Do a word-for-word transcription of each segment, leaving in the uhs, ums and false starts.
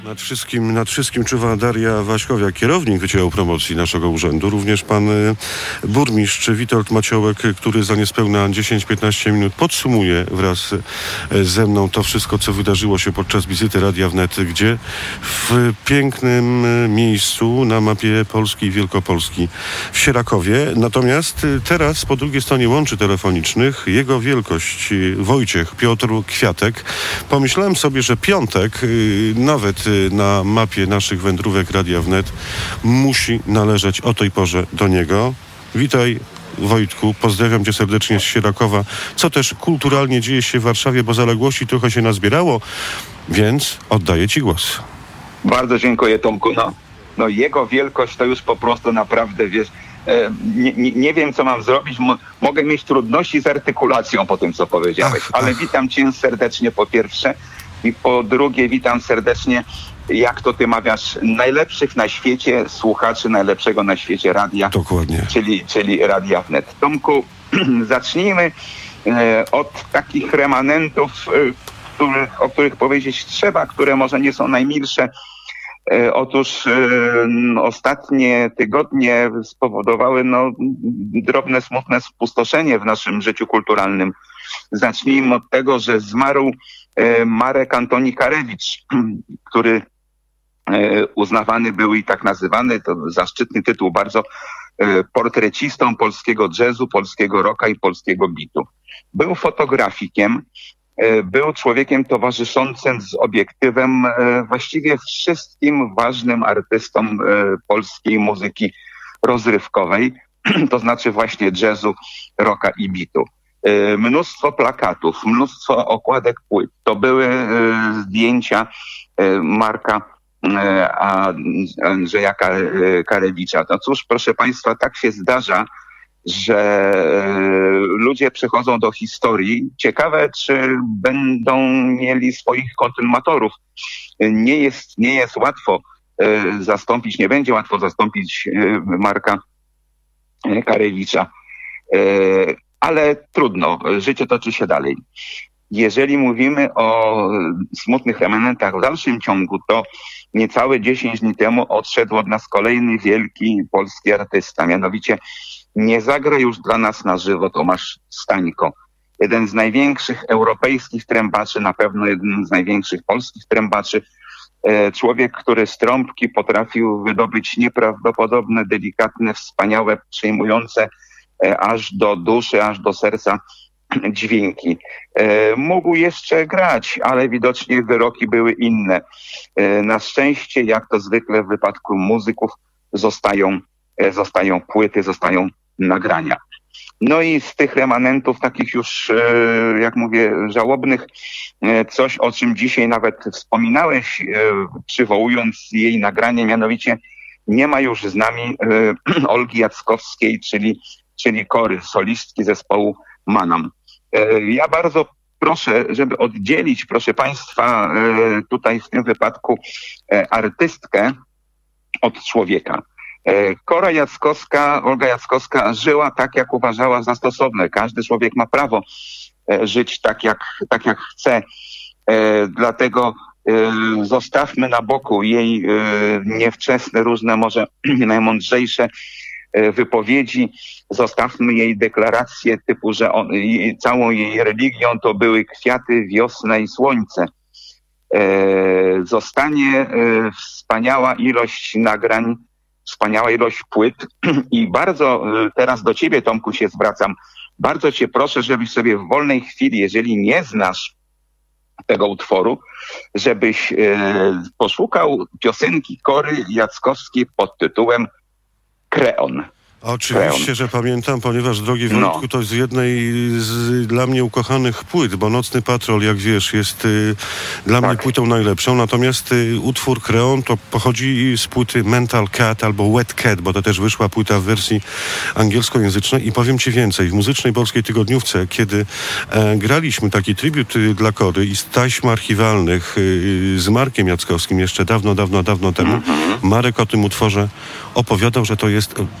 Nad wszystkim, nad wszystkim czuwa Daria Waśkowiak, kierownik Wydziału Promocji naszego urzędu. Również pan y, burmistrz Witold Maciołek, który za niespełna dziesięć piętnaście minut podsumuje wraz y, ze mną to wszystko, co wydarzyło się podczas wizyty Radia Wnet, gdzie w pięknym y, miejscu na mapie Polski i Wielkopolski w Sierakowie. Natomiast y, teraz po drugiej stronie łączy telefonicznych jego wielkość y, Wojciech Piotr Kwiatek. Pomyślałem sobie, że piątek y, nawet y, na mapie naszych wędrówek Radia Wnet musi należeć o tej porze do niego. Witaj, Wojtku, pozdrawiam cię serdecznie z Sierakowa, co też kulturalnie dzieje się w Warszawie, bo zaległości trochę się nazbierało, więc oddaję ci głos. Bardzo dziękuję, Tomku. No, no jego wielkość to już po prostu naprawdę, wiesz, e, nie, nie, nie wiem, co mam zrobić. Mo, mogę mieć trudności z artykulacją po tym, co powiedziałeś, ach, ale ach. Witam cię serdecznie po pierwsze i po drugie witam serdecznie, jak to ty mawiasz, najlepszych na świecie słuchaczy najlepszego na świecie radia. Dokładnie. Czyli, czyli Radia Wnet. Tomku, zacznijmy e, od takich remanentów, e, których, o których powiedzieć trzeba, które może nie są najmilsze. E, otóż e, no, ostatnie tygodnie spowodowały no, drobne, smutne spustoszenie w naszym życiu kulturalnym. Zacznijmy od tego, że zmarł e, Marek Antoni Karewicz, który e, uznawany był i tak nazywany, to zaszczytny tytuł bardzo, e, portrecistą polskiego jazzu, polskiego rocka i polskiego bitu. Był fotografikiem, był człowiekiem towarzyszącym z obiektywem właściwie wszystkim ważnym artystom polskiej muzyki rozrywkowej, to znaczy właśnie jazzu, rocka i bitu. Mnóstwo plakatów, mnóstwo okładek płyt. To były zdjęcia Marka Andrzeja Karewicza. No cóż, proszę Państwa, tak się zdarza, że ludzie przechodzą do historii. Ciekawe, czy będą mieli swoich kontynuatorów. Nie jest, nie jest łatwo zastąpić, nie będzie łatwo zastąpić Marka Karewicza. Ale trudno, życie toczy się dalej. Jeżeli mówimy o smutnych remanentach w dalszym ciągu, to niecałe dziesięć dni temu odszedł od nas kolejny wielki polski artysta, mianowicie nie zagra już dla nas na żywo Tomasz Stańko. Jeden z największych europejskich trębaczy, na pewno jeden z największych polskich trębaczy. Człowiek, który z trąbki potrafił wydobyć nieprawdopodobne, delikatne, wspaniałe, przejmujące aż do duszy, aż do serca dźwięki. Mógł jeszcze grać, ale widocznie wyroki były inne. Na szczęście, jak to zwykle w wypadku muzyków, zostają, zostają płyty, zostają nagrania. No i z tych remanentów takich już, jak mówię, żałobnych, coś, o czym dzisiaj nawet wspominałeś, przywołując jej nagranie, mianowicie nie ma już z nami Olgi Jackowskiej, czyli, czyli kory, solistki zespołu Manam. Ja bardzo proszę, żeby oddzielić, proszę Państwa, tutaj w tym wypadku artystkę od człowieka. Kora Jackowska, Olga Jackowska żyła tak, jak uważała za stosowne. Każdy człowiek ma prawo żyć tak, jak, tak jak chce. Dlatego zostawmy na boku jej niewczesne, różne, może najmądrzejsze wypowiedzi. Zostawmy jej deklaracje typu, że on, całą jej religią to były kwiaty, wiosna i słońce. Zostanie wspaniała ilość nagrań, wspaniała ilość płyt i bardzo teraz do ciebie, Tomku, się zwracam. Bardzo cię proszę, żebyś sobie w wolnej chwili, jeżeli nie znasz tego utworu, żebyś e, poszukał piosenki Kory Jackowskiej pod tytułem Kreon. Oczywiście, Kreon. Że pamiętam, ponieważ, drogi Wojtku, no. to jest z jednej z dla mnie ukochanych płyt, bo Nocny Patrol, jak wiesz, jest y, dla tak. mnie płytą najlepszą, natomiast y, utwór Kreon to pochodzi z płyty Mental Cat albo Wet Cat, bo to też wyszła płyta w wersji angielskojęzycznej i powiem ci więcej, w Muzycznej Polskiej Tygodniówce, kiedy e, graliśmy taki tribut y, dla Kory i z taśm archiwalnych y, z Markiem Jackowskim jeszcze dawno, dawno, dawno temu, mm-hmm. Marek o tym utworze opowiadał, że to jest dość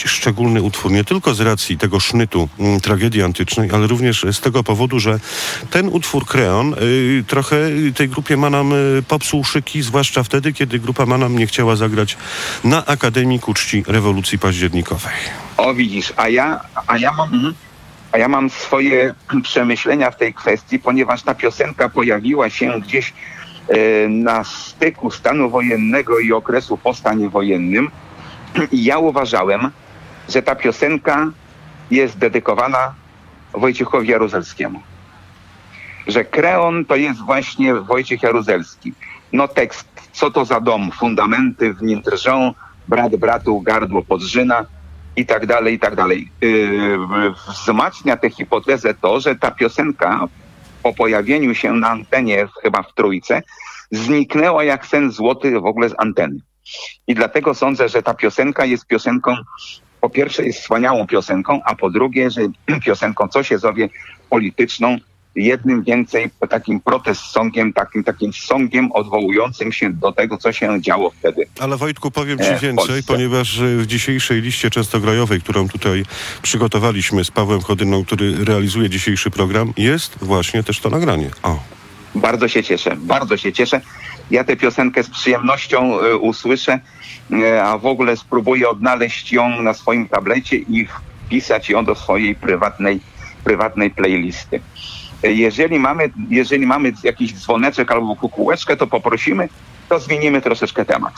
szczególny utwór, nie tylko z racji tego sznytu m, tragedii antycznej, ale również z tego powodu, że ten utwór Kreon y, trochę tej grupie Manam y, popsuł szyki, zwłaszcza wtedy, kiedy grupa Manam nie chciała zagrać na Akademii ku czci rewolucji październikowej. O, widzisz, a ja, a ja mam... A ja mam swoje przemyślenia w tej kwestii, ponieważ ta piosenka pojawiła się gdzieś e, na styku stanu wojennego i okresu po stanie wojennym. I ja uważałem, że ta piosenka jest dedykowana Wojciechowi Jaruzelskiemu. Że Kreon to jest właśnie Wojciech Jaruzelski. No tekst, co to za dom, fundamenty w nim drżą, brat bratu gardło podrzyna, i tak dalej, i tak dalej. Yy, wzmacnia tę hipotezę to, że ta piosenka po pojawieniu się na antenie, chyba w Trójce, zniknęła jak sen złoty w ogóle z anteny. I dlatego sądzę, że ta piosenka jest piosenką, po pierwsze jest wspaniałą piosenką, a po drugie, że piosenką, co się zowie, polityczną, jednym więcej takim protest songiem, takim, takim songiem odwołującym się do tego, co się działo wtedy. Ale Wojtku, powiem ci więcej, ponieważ w dzisiejszej liście częstograjowej, którą tutaj przygotowaliśmy z Pawłem Chodyną, który realizuje dzisiejszy program, jest właśnie też to nagranie. O. Bardzo się cieszę, bardzo się cieszę. Ja tę piosenkę z przyjemnością y, usłyszę, y, a w ogóle spróbuję odnaleźć ją na swoim tablecie i wpisać ją do swojej prywatnej, prywatnej playlisty. Jeżeli mamy, jeżeli mamy jakiś dzwoneczek albo kukułeczkę, to poprosimy, to zmienimy troszeczkę temat.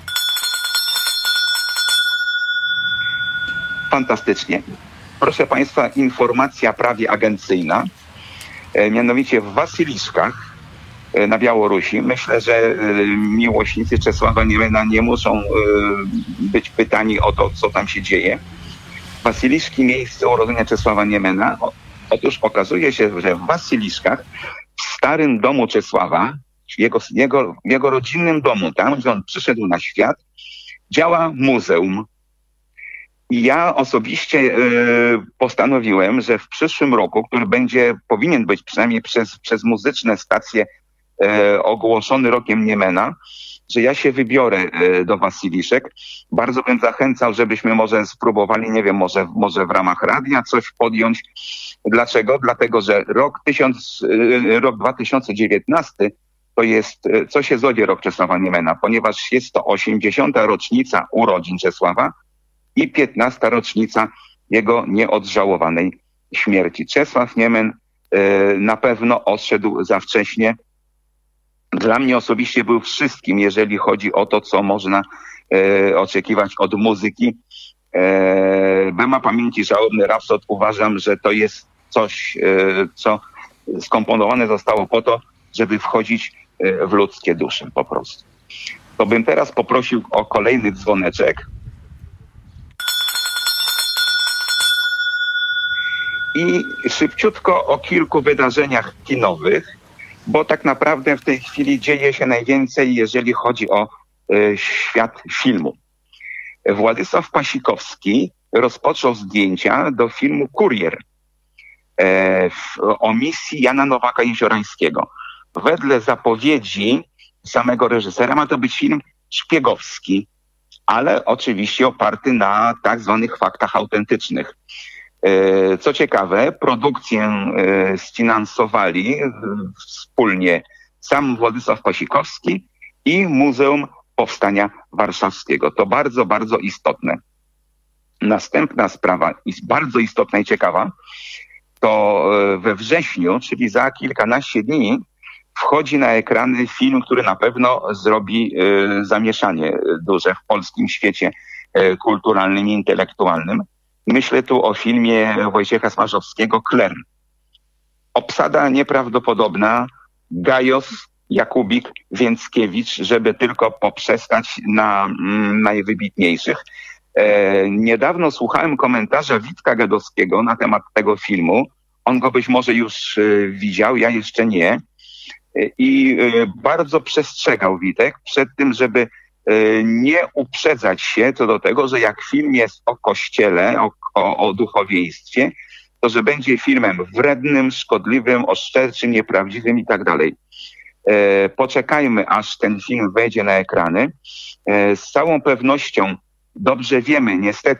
Fantastycznie. Proszę Państwa, informacja prawie agencyjna. E, mianowicie w Wasyliszkach e, na Białorusi, myślę, że e, miłośnicy Czesława Niemena nie muszą e, być pytani o to, co tam się dzieje. Wasyliszki, miejsce urodzenia Czesława Niemena. O, Otóż okazuje się, że w Wasyliszkach, w starym domu Czesława, jego, jego, jego rodzinnym domu, tam gdzie on przyszedł na świat, działa muzeum. I ja osobiście e, postanowiłem, że w przyszłym roku, który będzie, powinien być przynajmniej przez, przez muzyczne stacje e, ogłoszony rokiem Niemena, że ja się wybiorę e, do Wasyliszek. Bardzo bym zachęcał, żebyśmy może spróbowali, nie wiem, może, może w ramach radia coś podjąć. Dlaczego? Dlatego, że rok, tysiąc, rok dwa tysiące dziewiętnasty to jest, co się zowie rok Czesława Niemena, ponieważ jest to osiemdziesiąta rocznica urodzin Czesława i piętnasta rocznica jego nieodżałowanej śmierci. Czesław Niemen e, na pewno odszedł za wcześnie. Dla mnie osobiście był wszystkim, jeżeli chodzi o to, co można e, oczekiwać od muzyki. E, Bema pamięci żałobny rapsod uważam, że to jest coś, e, co skomponowane zostało po to, żeby wchodzić e, w ludzkie dusze po prostu. To bym teraz poprosił o kolejny dzwoneczek. I szybciutko o kilku wydarzeniach kinowych, bo tak naprawdę w tej chwili dzieje się najwięcej, jeżeli chodzi o e, świat filmu. Władysław Pasikowski rozpoczął zdjęcia do filmu Kurier e, w, o misji Jana Nowaka-Jeziorańskiego. Wedle zapowiedzi samego reżysera ma to być film szpiegowski, ale oczywiście oparty na tak zwanych faktach autentycznych. E, co ciekawe, produkcję e, sfinansowali e, wspólnie sam Władysław Pasikowski i Muzeum Powstania Warszawskiego. To bardzo, bardzo istotne. Następna sprawa, jest bardzo istotna i ciekawa, to we wrześniu, czyli za kilkanaście dni, wchodzi na ekrany film, który na pewno zrobi y, zamieszanie duże w polskim świecie y, kulturalnym i intelektualnym. Myślę tu o filmie Wojciecha Smarzowskiego Kler. Obsada nieprawdopodobna, Gajos, Jakubik, Więckiewicz, żeby tylko poprzestać na mm, najwybitniejszych. E, niedawno słuchałem komentarza Witka Gadowskiego na temat tego filmu. On go być może już e, widział, ja jeszcze nie. E, I e, bardzo przestrzegał Witek przed tym, żeby e, nie uprzedzać się co do tego, że jak film jest o Kościele, o, o, o duchowieństwie, to że będzie filmem wrednym, szkodliwym, oszczerczym, nieprawdziwym i tak dalej. E, poczekajmy, aż ten film wejdzie na ekrany. E, z całą pewnością dobrze wiemy, niestety,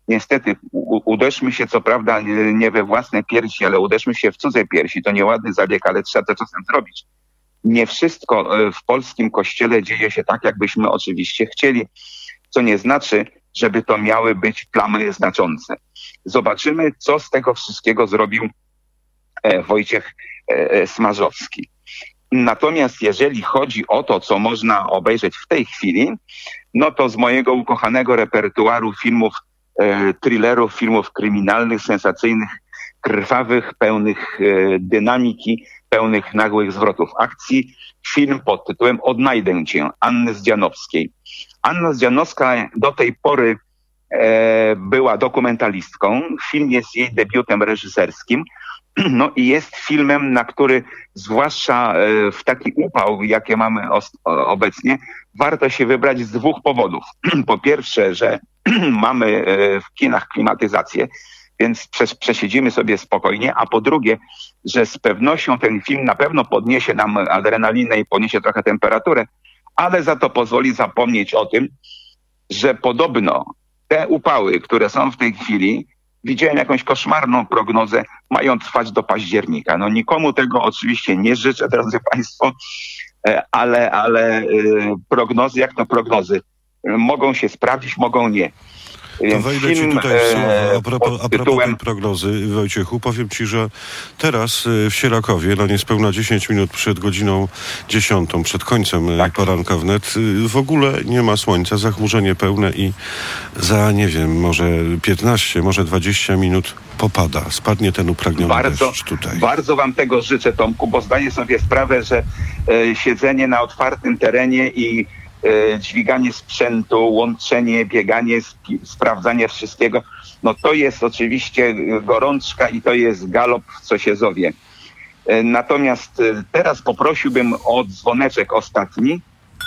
niestety u- uderzmy się co prawda nie, nie we własne piersi, ale uderzmy się w cudze piersi. To nieładny zabieg, ale trzeba to czasem zrobić. Nie wszystko e, w polskim kościele dzieje się tak, jakbyśmy oczywiście chcieli, co nie znaczy, żeby to miały być plamy znaczące. Zobaczymy, co z tego wszystkiego zrobił e, Wojciech e, Smarzowski. Natomiast jeżeli chodzi o to, co można obejrzeć w tej chwili, no to z mojego ukochanego repertuaru filmów, e, thrillerów, filmów kryminalnych, sensacyjnych, krwawych, pełnych e, dynamiki, pełnych nagłych zwrotów akcji, film pod tytułem Odnajdę cię, Anny Zdzianowskiej. Anna Zdzianowska do tej pory e, była dokumentalistką. Film jest jej debiutem reżyserskim. No i jest filmem, na który zwłaszcza e, w taki upał, jakie mamy os- o, obecnie, warto się wybrać z dwóch powodów. Po pierwsze, że mamy e, w kinach klimatyzację, więc przes- przesiedzimy sobie spokojnie, a po drugie, że z pewnością ten film na pewno podniesie nam adrenalinę i podniesie trochę temperaturę, ale za to pozwoli zapomnieć o tym, że podobno te upały, które są w tej chwili, widziałem jakąś koszmarną prognozę, mają trwać do października. No nikomu tego oczywiście nie życzę, drodzy Państwo, e, ale, ale e, prognozy, jak to prognozy, mogą się sprawdzić, mogą nie. To Więc wejdę ci film, tutaj w słowa. A propos, pod a propos tytułem- tej prognozy, Wojciechu, powiem ci, że teraz y, w Sierakowie, na niespełna dziesięć minut przed godziną dziesiątą, przed końcem y, Tak. poranka wnet, y, w ogóle nie ma słońca, zachmurzenie pełne i za, nie wiem, może piętnaście, może dwadzieścia minut popada. Spadnie ten upragniony Bardzo, deszcz tutaj. bardzo wam tego życzę, Tomku, bo zdaję sobie sprawę, że e, siedzenie na otwartym terenie i e, dźwiganie sprzętu, łączenie, bieganie, sp- sprawdzanie wszystkiego, no to jest oczywiście gorączka i to jest galop w co się zowie. E, natomiast e, teraz poprosiłbym o dzwoneczek ostatni.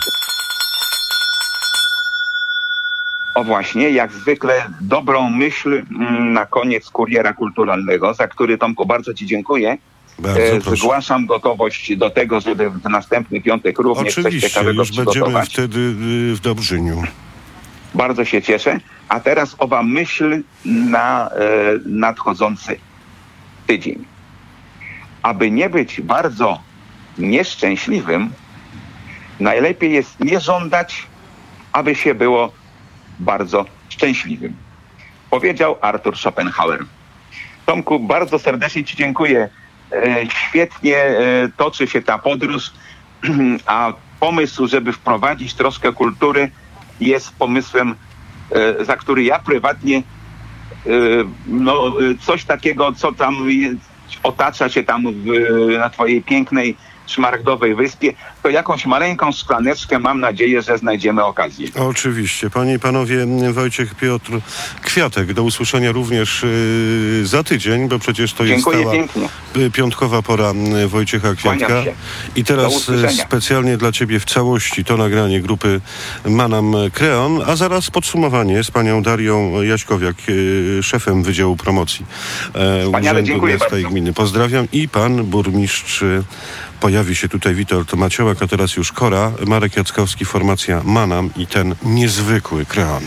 O właśnie, jak zwykle dobrą myśl mm, na koniec kuriera kulturalnego, za który, Tomku, bardzo ci dziękuję. Bardzo E, proszę. Zgłaszam gotowość do tego, żeby w następny piątek również coś Oczywiście, ciekawego już będziemy przygotować. wtedy y, w Dobrzyniu. Bardzo się cieszę. A teraz owa myśl na e, nadchodzący tydzień. Aby nie być bardzo nieszczęśliwym, najlepiej jest nie żądać, aby się było bardzo szczęśliwym. Powiedział Arthur Schopenhauer. Tomku, bardzo serdecznie ci dziękuję. E, świetnie e, toczy się ta podróż, a pomysł, żeby wprowadzić troszkę kultury, jest pomysłem, e, za który ja prywatnie e, no, e, coś takiego, co tam jest, otacza się tam w, na twojej pięknej szmaragdowej wyspie, to jakąś maleńką szklaneczkę, mam nadzieję, że znajdziemy okazję. Oczywiście. Panie i panowie, Wojciech Piotr Kwiatek. Do usłyszenia również y, za tydzień, bo przecież to Dziękuję jest stała pięknie. y, piątkowa pora y, Wojciecha Kwiatka. Kłaniam się. I Do teraz y, usłyszenia. specjalnie dla ciebie w całości to nagranie grupy Manam Kreon, a zaraz podsumowanie z panią Darią Jaśkowiak, y, szefem Wydziału Promocji e, Wspaniale, Urzędu dziękuję Miasta bardzo. i Gminy. Pozdrawiam. I pan burmistrz y, pojawi się tutaj Witold Maciołek, a teraz już Kora, Marek Jackowski, formacja Manam i ten niezwykły Kreon.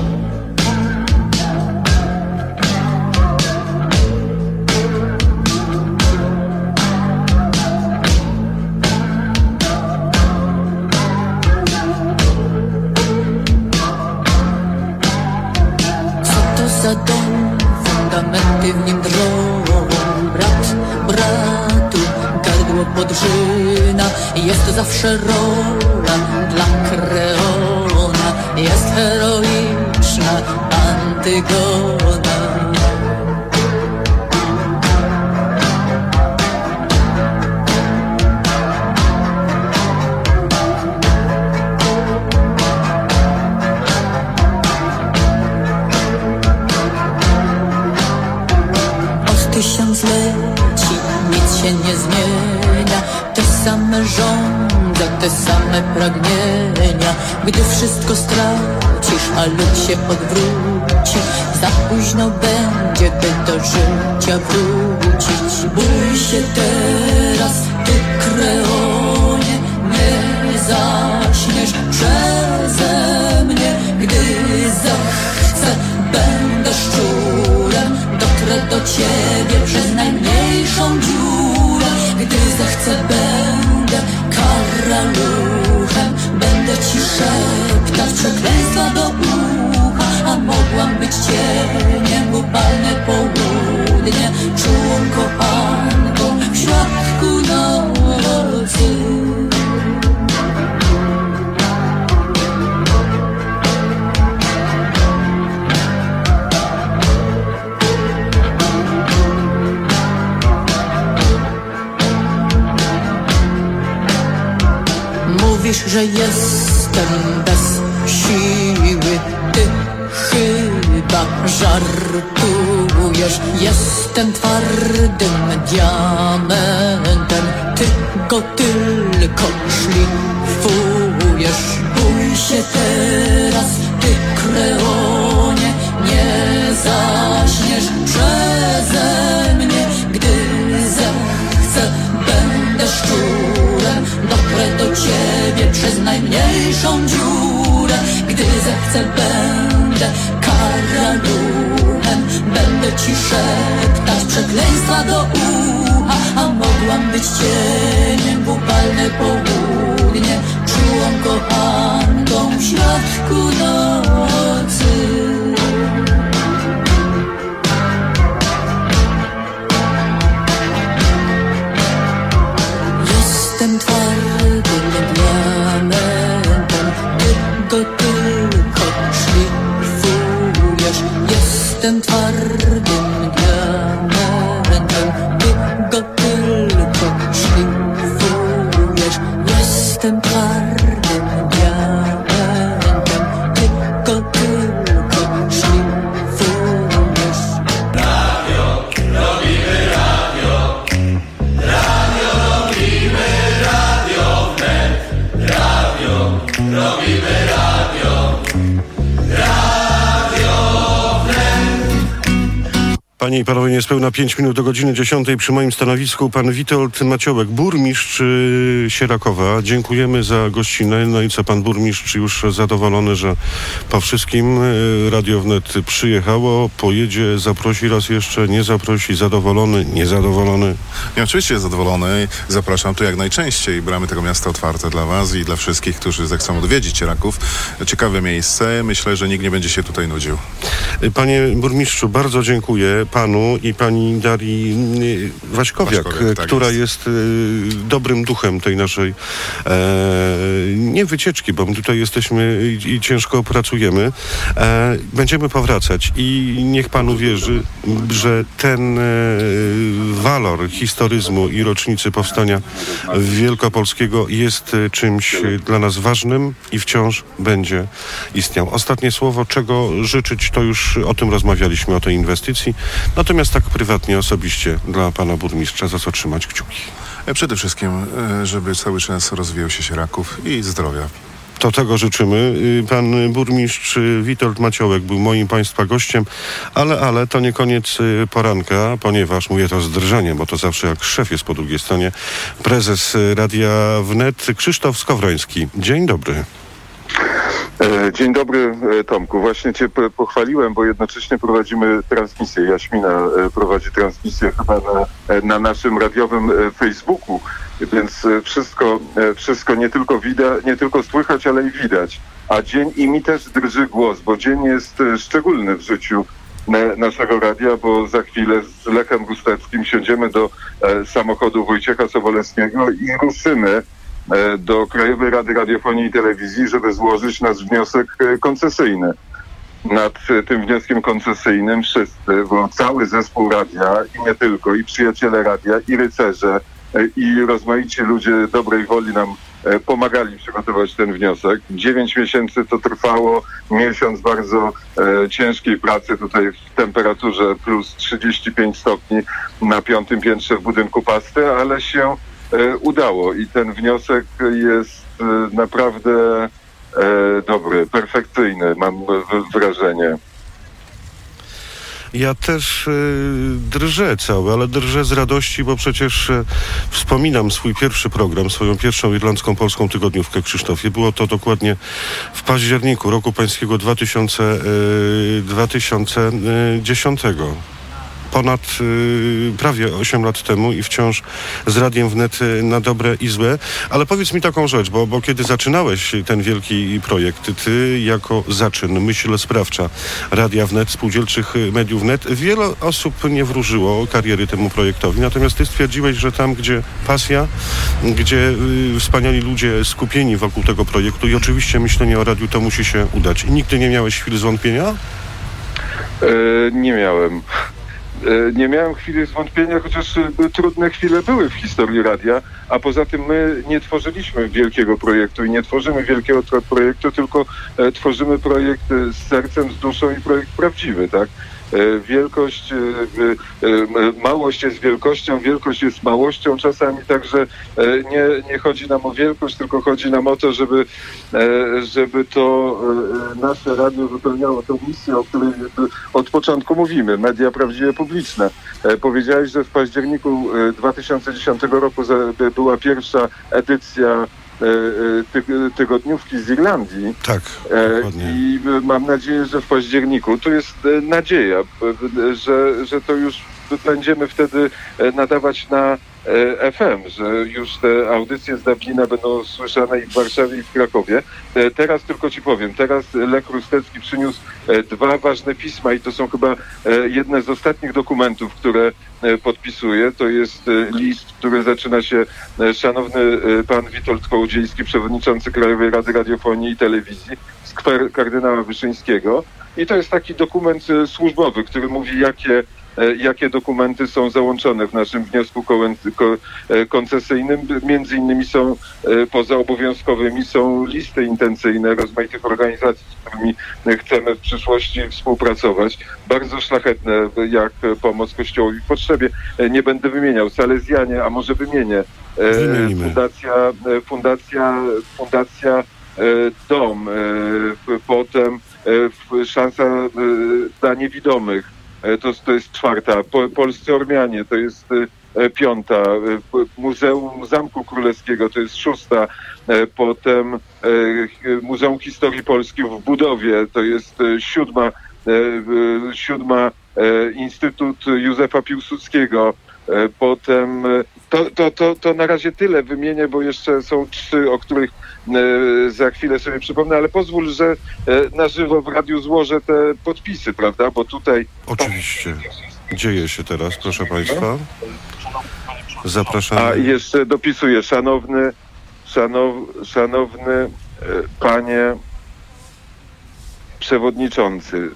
Co to za dom, fundamenty w nim drżą, brat bratu, gardło podrzyna, jest zawsze rola dla Kreona, jest heroiczna Antygona. Od tysiącleci nic się nie zmienia, te same żądza, te same pragnienia. Gdy wszystko stracisz, a lud się odwróci, za późno będzie, by do życia wrócić. Bój się teraz, ty Kreonie, nie zaśniesz przeze mnie. Gdy zechcę, będę że jestem bez siły. Ty chyba żartujesz. Jestem twardym diamentem, ty go tylko szlifujesz. Bój się teraz, ty kreonie, nie zaśniesz przeze mnie. Gdy zechcę, będę szczurem, doprę do ciebie przez najmniejszą dziurę. Gdy zechcę, będę karaluchem, będę ci szeptać przekleństwa do ucha. A mogłam być cieniem w upalne południe, czułą kochanką w środku nocy. Jestem twardym diamentem, ty go tylko szlifujesz. Jestem twardym diamentem, ty go tylko szlifujesz. Jestem twardym diamentem, ty go tylko szlifujesz. Radio, robimy radio. Radio, robimy radio wnet. Radio, robimy radio. Radio wnet. Panie i panowie, niespełna pięć minut do godziny dziesiątej. Przy moim stanowisku pan Witold Maciołek, burmistrz y, Sierakowa. Dziękujemy za gościnę. No i co, pan burmistrz już zadowolony, że po wszystkim y, Radio Wnet przyjechało, pojedzie, zaprosi raz jeszcze, nie zaprosi, zadowolony, niezadowolony? Ja oczywiście zadowolony. Zapraszam tu jak najczęściej. Bramy tego miasta otwarte dla was i dla wszystkich, którzy zechcą odwiedzić Sieraków. Ciekawe miejsce. Myślę, że nikt nie będzie się tutaj nudził. Panie burmistrzu, bardzo dziękuję panu i pani Darii Waśkowiak, Waśkowiak, tak która jest. jest y, dobrym duchem tej naszej e, nie wycieczki, bo my tutaj jesteśmy i, i ciężko pracujemy. E, będziemy powracać i niech panu wierzy, że ten e, walor historyzmu i rocznicy powstania wielkopolskiego jest e, czymś e, dla nas ważnym i wciąż będzie istniał. Ostatnie słowo, czego życzyć, to już o tym rozmawialiśmy, o tej inwestycji. Natomiast tak prywatnie, osobiście dla pana burmistrza, za co trzymać kciuki? Przede wszystkim, żeby cały czas rozwijał się Sieraków i zdrowia. To tego życzymy. Pan burmistrz Witold Maciołek był moim państwa gościem, ale, ale to nie koniec poranka, ponieważ mówię to z drżeniem, bo to zawsze jak szef jest po drugiej stronie, prezes Radia Wnet Krzysztof Skowroński. Dzień dobry. Dzień dobry, Tomku. Właśnie cię pochwaliłem, bo jednocześnie prowadzimy transmisję. Jaśmina prowadzi transmisję chyba na, na naszym radiowym Facebooku, więc wszystko, wszystko nie tylko widać, nie tylko słychać, ale i widać. A dzień i mi też drży głos, bo dzień jest szczególny w życiu naszego radia, bo za chwilę z Lechem Gustewskim siądziemy do samochodu Wojciecha Sobolewskiego i ruszymy do Krajowej Rady Radiofonii i Telewizji, żeby złożyć nasz wniosek koncesyjny. Nad tym wnioskiem koncesyjnym wszyscy, bo cały zespół radia i nie tylko, i przyjaciele radia, i rycerze, i rozmaici ludzie dobrej woli nam pomagali przygotować ten wniosek. Dziewięć miesięcy to trwało, miesiąc bardzo e, ciężkiej pracy tutaj w temperaturze plus trzydzieści pięć stopni na piątym piętrze w budynku Pasty, ale się e, udało i ten wniosek jest e, naprawdę e, dobry, perfekcyjny, mam w, wrażenie. Ja też y, drżę cały, ale drżę z radości, bo przecież y, wspominam swój pierwszy program, swoją pierwszą irlandzką polską tygodniówkę, Krzysztofie. Było to dokładnie w październiku roku pańskiego dwa tysiące dziesiątego. Ponad y, prawie osiem lat temu i wciąż z Radiem Wnet y, na dobre i złe. Ale powiedz mi taką rzecz, bo, bo kiedy zaczynałeś ten wielki projekt, ty jako zaczyn, myśl sprawcza Radia Wnet, spółdzielczych mediów Wnet, wiele osób nie wróżyło kariery temu projektowi, natomiast ty stwierdziłeś, że tam, gdzie pasja, gdzie y, wspaniali ludzie skupieni wokół tego projektu i oczywiście myślenie o radiu, to musi się udać. I nigdy nie miałeś chwili zwątpienia? E, nie miałem. nie miałem chwili zwątpienia, chociaż trudne chwile były w historii radia, a poza tym my nie tworzyliśmy wielkiego projektu i nie tworzymy wielkiego projektu, tylko tworzymy projekt z sercem, z duszą i projekt prawdziwy, tak? Wielkość, małość jest wielkością, wielkość jest małością czasami, także nie, nie chodzi nam o wielkość, tylko chodzi nam o to, żeby, żeby to nasze radio wypełniało tę misję, o której od początku mówimy, media prawdziwe publiczne. Powiedziałeś, że w październiku dwa tysiące dziesiątego roku była pierwsza edycja Ty, tygodniówki z Irlandii. Tak, dokładnie. I mam nadzieję, że w październiku to jest nadzieja, że, że to już będziemy wtedy nadawać na F M, że już te audycje z Dublina będą słyszane i w Warszawie, i w Krakowie. Teraz tylko ci powiem, teraz Lech Rustecki przyniósł dwa ważne pisma i to są chyba jedne z ostatnich dokumentów, które podpisuje. To jest list, który zaczyna się: szanowny pan Witold Kołodziejski, przewodniczący Krajowej Rady Radiofonii i Telewizji, z kardynała Wyszyńskiego. I to jest taki dokument służbowy, który mówi, jakie jakie dokumenty są załączone w naszym wniosku koncesyjnym. Między innymi są pozaobowiązkowymi, są listy intencyjne rozmaitych organizacji, z którymi chcemy w przyszłości współpracować. Bardzo szlachetne, jak pomoc Kościołowi w potrzebie. Nie będę wymieniał. Salezjanie, a może wymienię. Wymienimy. Fundacja, fundacja, fundacja Dom, potem szansa dla niewidomych. To, to jest czwarta. Po, Polscy Ormianie to jest e, piąta. Muzeum Zamku Królewskiego to jest szósta. E, potem e, Muzeum Historii Polski w budowie to jest e, siódma. E, e, siódma e, Instytut Józefa Piłsudskiego. E, potem e, to, to, to, to na razie tyle wymienię, bo jeszcze są trzy, o których e, za chwilę sobie przypomnę, ale pozwól, że e, na żywo w radiu złożę te podpisy, prawda? Bo tutaj... Oczywiście. Dzieje się teraz, proszę państwa. Zapraszamy. A jeszcze dopisuję, szanowny, szanow, szanowny e, panie przewodniczący,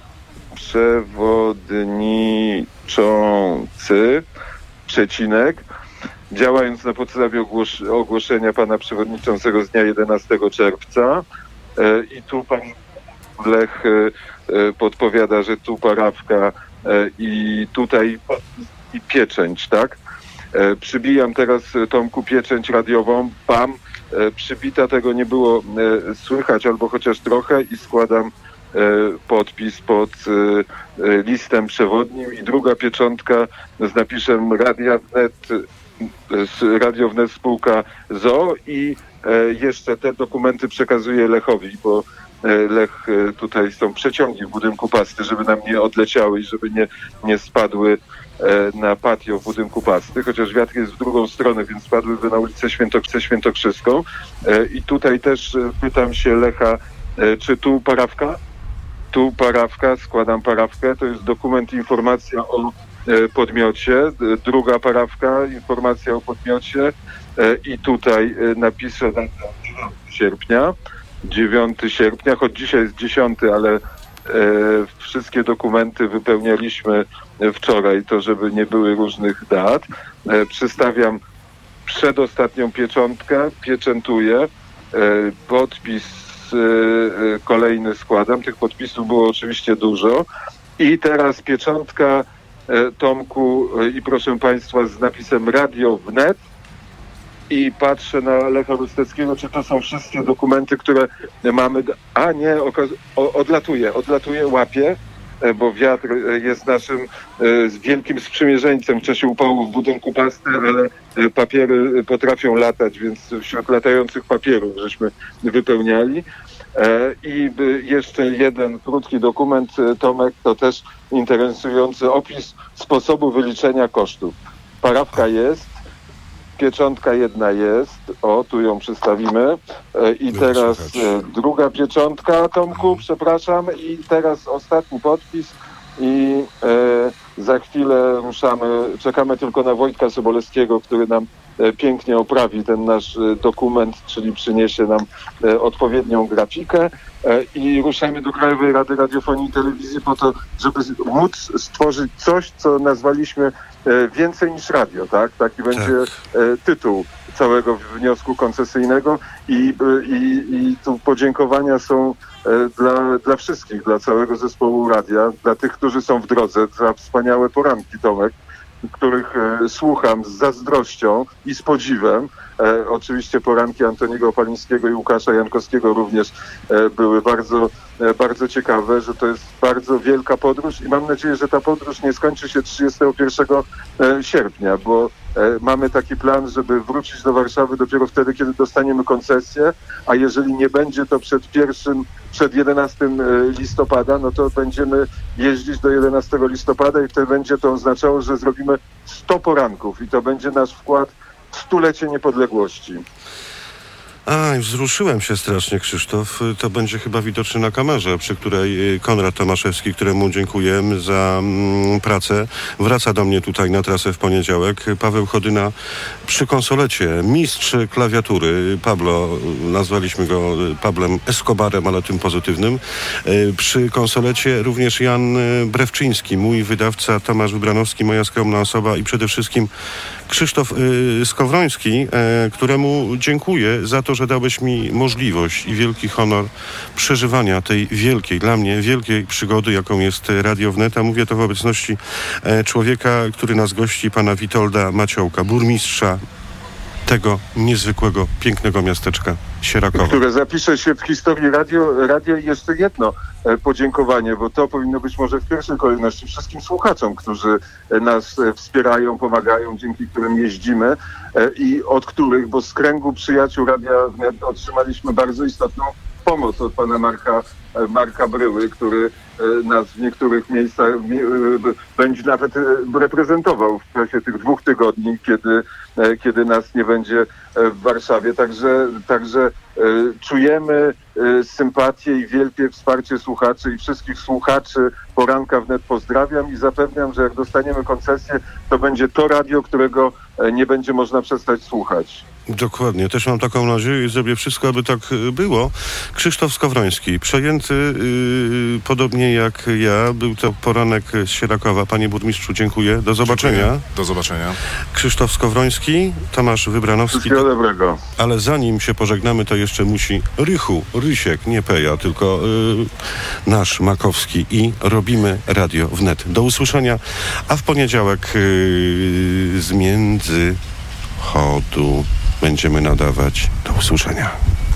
przewodniczący, przecinek, działając na podstawie ogłos- ogłoszenia pana przewodniczącego z dnia jedenastego czerwca e, i tu pan Lech e, podpowiada, że tu parafka e, i tutaj i pieczęć, tak? E, przybijam teraz, Tomku, pieczęć radiową, pam, e, przybita, tego nie było e, słychać, albo chociaż trochę, i składam e, podpis pod e, listem przewodnim i druga pieczątka z napisem Radia Wnet, Radio Wnet spółka z o o i e, jeszcze te dokumenty przekazuję Lechowi, bo Lech, tutaj są przeciągi w budynku Pasty, żeby nam nie odleciały i żeby nie, nie spadły na patio w budynku Pasty, chociaż wiatr jest w drugą stronę, więc spadłyby na ulicę Świętok- Świętokrzyską. I tutaj też pytam się Lecha, czy tu parawka? Tu parawka, składam parawkę, to jest dokument, informacja o podmiocie. Druga parawka, informacja o podmiocie i tutaj napiszę na dziewiątego sierpnia. dziewiątego sierpnia, choć dzisiaj jest dziesiąty, ale e, wszystkie dokumenty wypełnialiśmy wczoraj, to żeby nie były różnych dat. E, przystawiam przedostatnią pieczątkę, pieczętuję, e, podpis e, kolejny składam. Tych podpisów było oczywiście dużo. I teraz pieczątka, e, Tomku, e, i proszę państwa, z napisem Radio Wnet. I patrzę na Lecha Rusteckiego, czy to są wszystkie dokumenty, które mamy. A nie, okaz- o, odlatuje, odlatuje, łapie, bo wiatr jest naszym e, wielkim sprzymierzeńcem w czasie upału w budynku Pasty, ale papiery potrafią latać, więc wśród latających papierów żeśmy wypełniali. E, I jeszcze jeden krótki dokument, Tomek, to też interesujący opis sposobu wyliczenia kosztów. Parafka jest. Pieczątka jedna jest, o, tu ją przystawimy. E, I teraz e, druga pieczątka, Tomku, przepraszam, i teraz ostatni podpis i e, za chwilę ruszamy, czekamy tylko na Wojtka Sobolewskiego, który nam e, pięknie oprawi ten nasz e, dokument, czyli przyniesie nam e, odpowiednią grafikę e, i ruszamy do Krajowej Rady Radiofonii i Telewizji po to, żeby móc stworzyć coś, co nazwaliśmy e, więcej niż radio, tak? Taki będzie e, tytuł całego wniosku koncesyjnego i, i, i tu podziękowania są Dla, dla wszystkich, dla całego zespołu radia, dla tych, którzy są w drodze, za wspaniałe poranki, Tomek, których e, słucham z zazdrością i z podziwem. E, oczywiście poranki Antoniego Opalińskiego i Łukasza Jankowskiego również e, były bardzo, e, bardzo ciekawe, że to jest bardzo wielka podróż i mam nadzieję, że ta podróż nie skończy się trzydziestego pierwszego sierpnia, bo e, mamy taki plan, żeby wrócić do Warszawy dopiero wtedy, kiedy dostaniemy koncesję, a jeżeli nie będzie to przed pierwszym przed jedenastego listopada, no to będziemy jeździć do jedenastego listopada i wtedy będzie to oznaczało, że zrobimy sto poranków i to będzie nasz wkład w stulecie niepodległości. A, wzruszyłem się strasznie, Krzysztof. To będzie chyba widoczne na kamerze, przy której Konrad Tomaszewski, któremu dziękuję za mm, pracę, wraca do mnie tutaj na trasę w poniedziałek. Paweł Chodyna przy konsolecie, mistrz klawiatury, Pablo, nazwaliśmy go Pablem Escobarem, ale tym pozytywnym. Przy konsolecie również Jan Brewczyński, mój wydawca, Tomasz Wybranowski, moja skromna osoba i przede wszystkim Krzysztof y, Skowroński, y, któremu dziękuję za to, że dałeś mi możliwość i wielki honor przeżywania tej wielkiej, dla mnie wielkiej przygody, jaką jest Radio Wnet. A mówię to w obecności y, człowieka, który nas gości, pana Witolda Maciołka, burmistrza tego niezwykłego, pięknego miasteczka Sierakowa. Które zapisze się w historii radio, radio i jeszcze jedno e, podziękowanie, bo to powinno być może w pierwszej kolejności wszystkim słuchaczom, którzy e, nas e, wspierają, pomagają, dzięki którym jeździmy e, i od których, bo z kręgu przyjaciół Radia Wnet otrzymaliśmy bardzo istotną pomoc od pana Marka, e, Marka Bryły, który e, nas w niektórych miejscach e, będzie nawet e, reprezentował w czasie tych dwóch tygodni, kiedy, e, kiedy nas nie będzie w Warszawie. Także, także e, czujemy e, sympatię i wielkie wsparcie słuchaczy i wszystkich słuchaczy Poranka Wnet pozdrawiam i zapewniam, że jak dostaniemy koncesję, to będzie to radio, którego e, nie będzie można przestać słuchać. Dokładnie, też mam taką nadzieję i zrobię wszystko, aby tak było. Krzysztof Skowroński, przejęty yy, podobnie jak ja, był to poranek z Sierakowa. Panie burmistrzu, dziękuję. Do zobaczenia. Dziękuję. Do zobaczenia. Krzysztof Skowroński, Tomasz Wybranowski. Wszystkiego dobrego. Ale zanim się pożegnamy, to jeszcze musi Rychu, Rysiek, nie Peja, tylko yy, nasz Makowski i robimy Radio Wnet. Do usłyszenia, a w poniedziałek yy, z Międzychodu będziemy nadawać. Do usłyszenia.